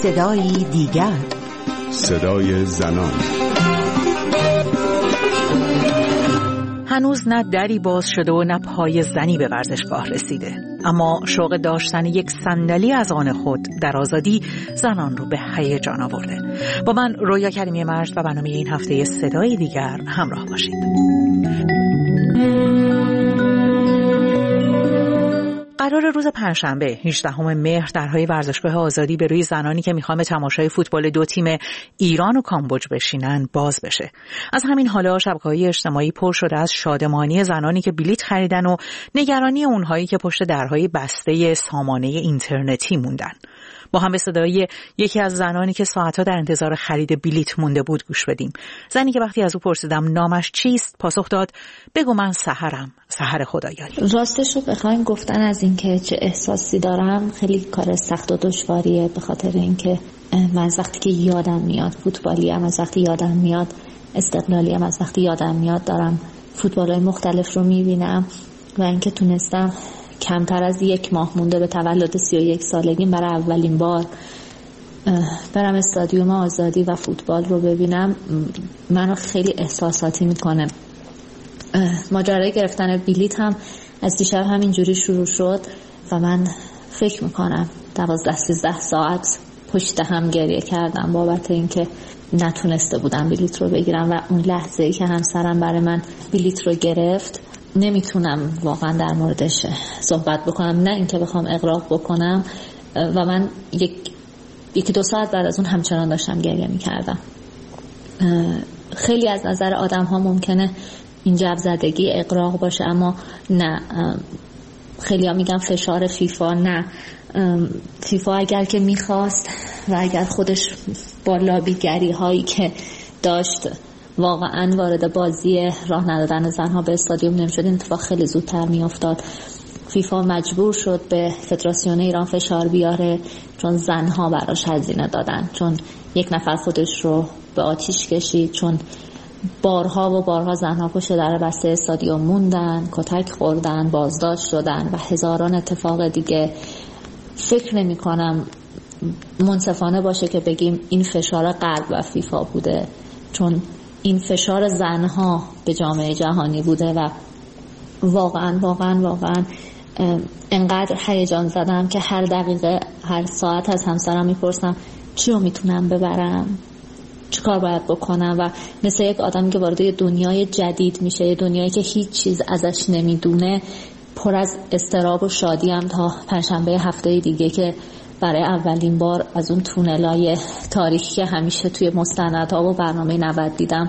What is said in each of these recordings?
صدایی دیگر، صدای زنان. هنوز نه دری باز شده و نه پای زنی به ورزشگاه رسیده، اما شوق داشتن یک صندلی از آن خود در آزادی زنان رو به هیجان آورده. با من رویا کریمی مرد و برنامه این هفته صدای دیگر همراه باشید. قرار روز پنجشنبه 18 مهر درهای ورزشگاه آزادی به روی زنانی که میخوان به تماشای فوتبال دو تیم ایران و کامبوج بشینن باز بشه. از همین حالا شبکه‌های اجتماعی پر شده از شادمانی زنانی که بلیت خریدن و نگرانی اونهایی که پشت درهای بسته سامانه اینترنتی موندن. با هم به صدای یکی از زنانی که ساعتها در انتظار خرید بلیت مونده بود گوش بدیم. زنی که وقتی از او پرسیدم نامش چیست پاسخ داد بگو من سحرم، سحر خدایاری. راستش رو بخواین گفتن از اینکه چه احساسی دارم خیلی کار سخت و دشواریه، به خاطر اینکه من از وقتی که یادم میاد فوتبالیم، از وقتی یادم میاد استقلالیم، از وقتی یادم میاد دارم فوتبال‌های مختلف رو میبینم و اینکه تونستم کمتر از 1 ماه مونده به تولد 31 سالگیم برای اولین بار برم استادیوم آزادی و فوتبال رو ببینم منو خیلی احساساتی میکنه. ماجرای گرفتن بلیط هم از دیشب همینجوری شروع شد و من فکر میکنم 12-13 ساعت پشت هم گریه کردم بابت اینکه نتونسته بودم بلیط رو بگیرم و اون لحظه‌ای که همسرم برای من بلیط رو گرفت نمیتونم واقعا در موردش صحبت بکنم، نه اینکه بخوام اغراق بکنم و من 1-2 ساعت بعد از اون همچنان داشتم گریه میکردم. خیلی از نظر آدم ها ممکنه این جبزدگی اغراق باشه، اما نه، خیلی ها میگن فشار فیفا. نه، فیفا اگر که میخواست و اگر خودش با لابیگری هایی که داشت واقعا وارد بازی راه ندادن زنها به استادیوم نمیشد، این اتفاق خیلی زودتر میافتاد. فیفا مجبور شد به فدراسیون ایران فشار بیاره چون زنها براش هزینه دادن، چون یک نفر خودش رو به آتیش کشید، چون بارها و بارها زنها پشت در بسته استادیوم موندن، کتک خوردن، بازداشت شدن و هزاران اتفاق دیگه. فکر نمی کنم منصفانه باشه که بگیم این فشار غرب و فیفا بوده، چون این فشار زنها به جامعه جهانی بوده و واقعا انقدر هیجان زدم که هر دقیقه هر ساعت از همسرم میپرسم چی رو میتونم ببرم، چی کار باید بکنم، و مثل یک آدمی که وارد یه دنیای جدید میشه، یه دنیایی که هیچ چیز ازش نمیدونه، پر از اضطراب و شادی هم تا پنجشنبه هفته دیگه که برای اولین بار از اون تونلای تاریخی که همیشه توی مستندها و برنامه 90 دیدم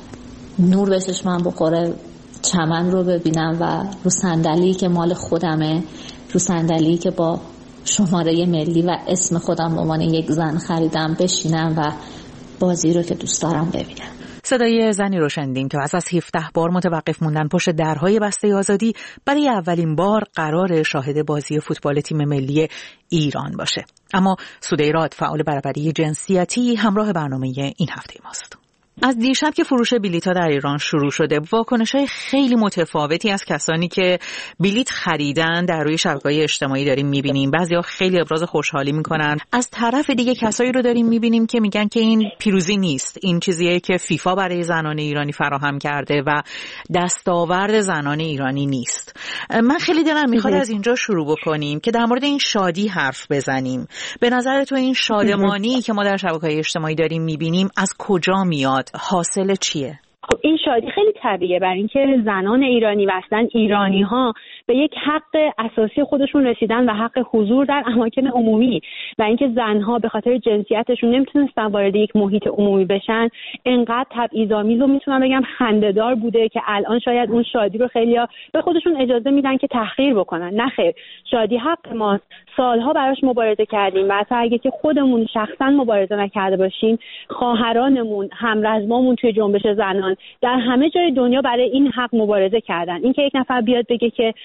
نور به چشمم بخوره، چمن رو ببینم و رو صندلی که مال خودمه، رو صندلی که با شماره ملی و اسم خودم به عنوان یک زن خریدم بشینم و بازی رو که دوست دارم ببینم. صدای زنی رو شنیدیم که از 17 بار متوقف موندن پشت درهای بسته آزادی برای اولین بار قرار شاهد بازی فوتبال تیم ملی ایران باشه. اما سودیراد، فعال برابری جنسیتی، همراه برنامه این هفته ماست. از دیشب که فروش بلیط‌ها در ایران شروع شده، واکنش‌های خیلی متفاوتی از کسانی که بلیط خریدن در روی شبکه‌های اجتماعی داریم می‌بینیم. بعضی‌ها خیلی ابراز خوشحالی می‌کنن. از طرف دیگه کسایی رو داریم می‌بینیم که میگن که این پیروزی نیست، این چیزیه که فیفا برای زنان ایرانی فراهم کرده و دستاورد زنان ایرانی نیست. من خیلی دلم می‌خواد از اینجا شروع بکنیم که در مورد این شادی حرف بزنیم. به نظر تو این شادمانی که ما در شبکه‌های اجتماعی داریم می‌بینیم از کجا میاد؟ حاصل چیه؟ خب این شادی خیلی طبیعیه، برای اینکه زنان ایرانی و اصلا ایرانی‌ها به یک حق اساسی خودشون رسیدن و حق حضور در اماکن عمومی و اینکه زنها به خاطر جنسیتشون نمیتونستن وارد یک محیط عمومی بشن، انقدر تبعیض‌آمیز و میتونم بگم خنده‌دار بوده که الان شاید اون شادی رو خیلی‌ها به خودشون اجازه میدن که تحقیر بکنن. نه خیر، شادی حق ماست، سالها براش مبارزه کردیم و حتی اگه که خودمون شخصا مبارزه نکرده باشیم، خواهرانمون، همرزمامون توی جنبش زنان در همه جای دنیا برای این حق مبارزه کردن. اینکه یک نفر بیاد بگه که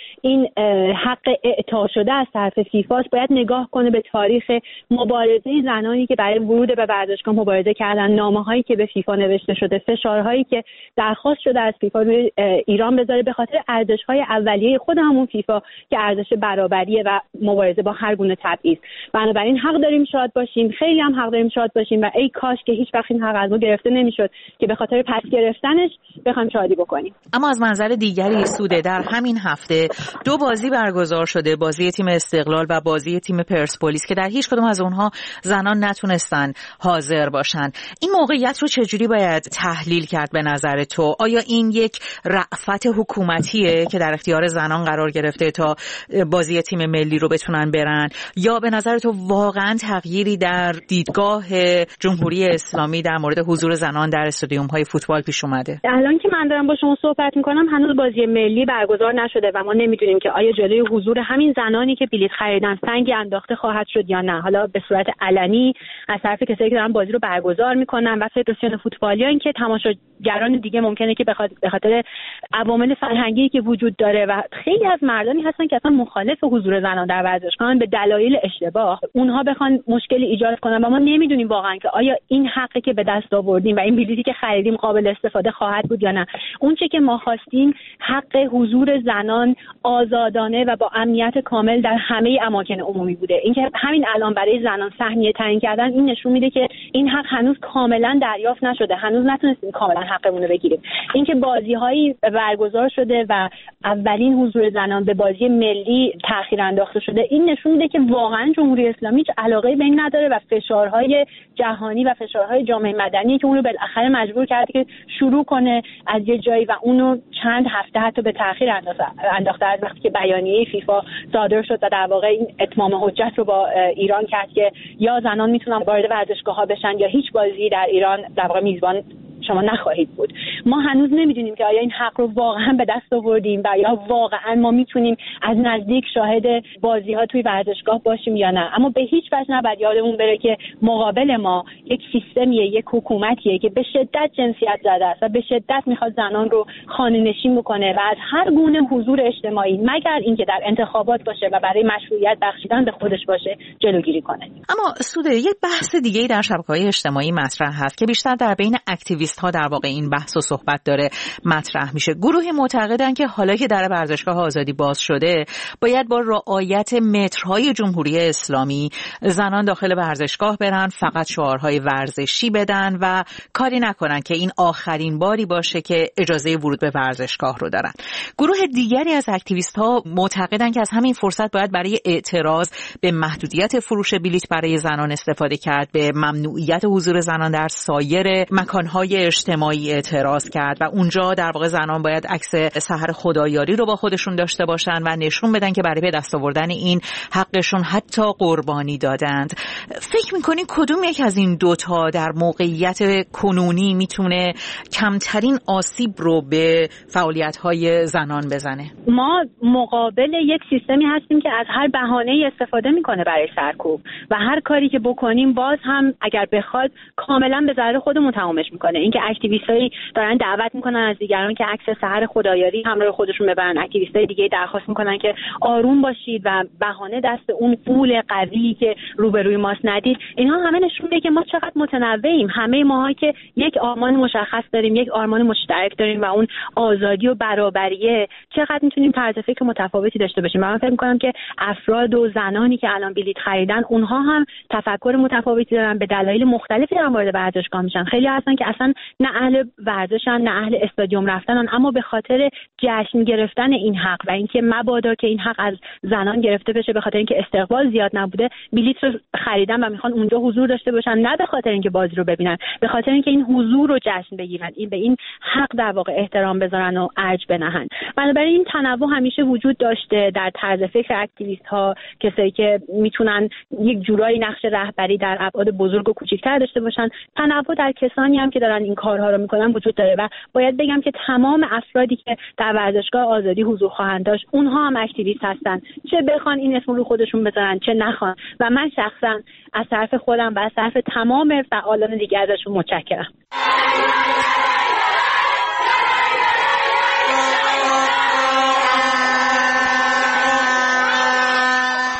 این حق اعطا شده از طرف فیفا باید نگاه کنه به تاریخ مبارزه زنانی که برای ورود به ورزشگاه مبارزه کردن، نامه‌هایی که به فیفا نوشته شده، فشارهایی که درخواست شده از فیفا روی ایران بذاره به خاطر ارزش‌های اولیه خود همون فیفا که ارزش برابریه و مبارزه با هر گونه تبعیض. بنابراین حق داریم شاد باشیم، خیلی هم حق داریم شاد باشیم و ای کاش که هیچ وقت این حق از ما گرفته نمی‌شد که به خاطر پس گرفتنش بخوایم شادی بکنیم. اما از منظر دیگری سوده، در همین هفته 2 بازی برگزار شده، بازی تیم استقلال و بازی تیم پرسپولیس که در هیچ کدوم از اونها زنان نتونستن حاضر باشن. این موقعیت رو چجوری باید تحلیل کرد به نظر تو؟ آیا این یک رأفت حکومتیه که در اختیار زنان قرار گرفته تا بازی تیم ملی رو بتونن برن، یا به نظر تو واقعا تغییری در دیدگاه جمهوری اسلامی در مورد حضور زنان در استادیوم‌های فوتبال پیش اومده؟ الان که من دارم با شما صحبت می‌کنم هنوز بازی ملی برگزار نشده و ما نمی‌دونیم که آیا جلوی حضور همین زنانی که بلیط خریدن سنگی انداخته خواهد شد یا نه، حالا به صورت علنی از طرف کسایی که دارن بازی رو برگزار می‌کنن و فدراسیون فوتبال، یا اینکه تماشاگران دیگه ممکنه که به خاطر عوامل فرهنگی که وجود داره و خیلی از مردانی هستن که اصلا مخالف حضور زنان در ورزشگاه به دلایل اشتباه اونها بخوان مشکلی ایجاد کنن و ما نمی‌دونیم واقعا که آیا این حقی که به دست آوردیم و این بلیطی که خریدیم قابل استفاده خواهد بود یا نه. اون چه که ما خواستیم حق حضور زنان آزادانه و با امنیت کامل در همه اماکن عمومی بوده. اینکه همین الان برای زنان سهمیه تعیین کردن این نشون میده که این حق هنوز کاملا دریافت نشده، هنوز نتونستیم کاملا حقمون رو بگیریم. اینکه بازی‌هایی برگزار شده و اولین حضور زنان به بازی ملی تأخیر انداخته شده، این نشون میده که واقعا جمهوری اسلامی هیچ علاقه‌ای به این نداره و فشارهای جهانی و فشارهای جامعه مدنی که اون رو بالاخره مجبور کرده که شروع کنه از یه جایی و اونو چند هفته حتی به تأخیر انداخته از وقتی که بیانیه فیفا صادر شد و در واقع این اتمام حجت رو با ایران کرد که یا زنان میتونن وارد ورزشگاه‌ها بشن یا هیچ بازی در ایران در واقع میزبان شما نخواهید بود. ما هنوز نمیدونیم که آیا این حق رو واقعا به دست آوردیم و یا واقعا ما میتونیم از نزدیک شاهد بازی‌ها توی ورزشگاه باشیم یا نه. اما به هیچ وجه نباید یادمون بره که مقابل ما یک سیستمیه، یک حکومتیه که به شدت جنسیت زده است و به شدت میخواد زنان رو خانه‌نشین بکنه و از هر گونه حضور اجتماعی مگر اینکه در انتخابات باشه و برای مشروعیت بخشیدن به خودش باشه جلوگیری کنه. اما سوده، یک بحث دیگه‌ای در شبکه‌های اجتماعی مطرح هست که بیشتر در بین اکتیویست ها در واقع این بحث و صحبت داره مطرح میشه. گروهی معتقدن که حالا که در ورزشگاه آزادی باز شده باید با رعایت مترهای جمهوری اسلامی زنان داخل ورزشگاه برن، فقط شعارهای ورزشی بدن و کاری نکنن که این آخرین باری باشه که اجازه ورود به ورزشگاه رو دارن. گروه دیگری از اکتیویست ها معتقدن که از همین فرصت باید برای اعتراض به محدودیت فروش بلیط برای زنان استفاده کرد، به ممنوعیت حضور زنان در سایر مکانهای اجتماعی اعتراض کرد و اونجا در واقع زنان باید عکس سحر خدایاری رو با خودشون داشته باشن و نشون بدن که برای به دست آوردن این حقشون حتی قربانی دادند. فکر می‌کنی کدوم یک از این دوتا در موقعیت کنونی میتونه کمترین آسیب رو به فعالیت‌های زنان بزنه؟ ما مقابل یک سیستمی هستیم که از هر بهانه‌ای استفاده میکنه برای سرکوب و هر کاری که بکنیم باز هم اگر بخواد کاملا به ضرر خودمون تمامش میکنه. اینکه اکتیویستایی دارن دعوت میکنن از دیگران که عکس سحر خدایاری همراه خودشون ببرن، اکتیویستای دیگه درخواست میکنن که آروم باشید و بهانه دست اون قول قوی که روبروی ماست ندید، اینها همه نشون میده که ما چقدر متنوعیم. همه ماها که یک آرمان مشخص داریم، یک آرمان مشترک داریم و اون آزادی و برابریه، چقدر میتونیم طرز فکر متفاوتی داشته باشیم. من فکر میکنم که افراد و زنانی که الان بلیط خریدن اونها هم تفکر متفاوتی دارن، به دلایل مختلفی دارن وارد ورزشگاه میشن. خیلی هستن که اصلا نه اهل ورزشن نه اهل استادیوم رفتنن، اما به خاطر جشن گرفتن این حق و اینکه مبادا که این حق از زنان گرفته بشه، به خاطر اینکه استقبال زیاد نبوده بلیط رو خریدن و میخوان اونجا حضور داشته باشن، نه به خاطر اینکه بازی رو ببینن، به خاطر اینکه این حضور رو جشن بگیرن، این به این حق در واقع احترام بذارن و ارج بنهن. بنابراین این تنوع همیشه وجود داشته در طرز فکر اکتیویست ها، کسایی که میتونن یک جورایی نقش رهبری در ابعاد بزرگ و کوچیک‌تر داشته باشن. تنوع در کسانی هم که دارن این کارها رو میکنن وجود داره و باید بگم که تمام افرادی که در ورزشگاه آزادی حضور خواهند داشت اونها هم اکتیویست هستن، چه بخوان این اسم رو خودشون بذارن چه نخوان. و من شخصا از طرف خودم و از طرف تمام فعالان دیگه ازشون متشکرم.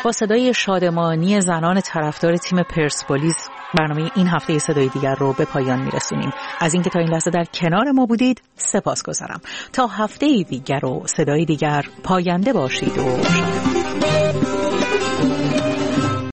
با صدای شادمانی زنان طرفدار تیم پرسپولیس برنامه این هفته صدای دیگر رو به پایان میرسونیم. از اینکه تا این لحظه در کنار ما بودید سپاسگزارم. تا هفته دیگر و صدای دیگر پاینده باشید و شاد.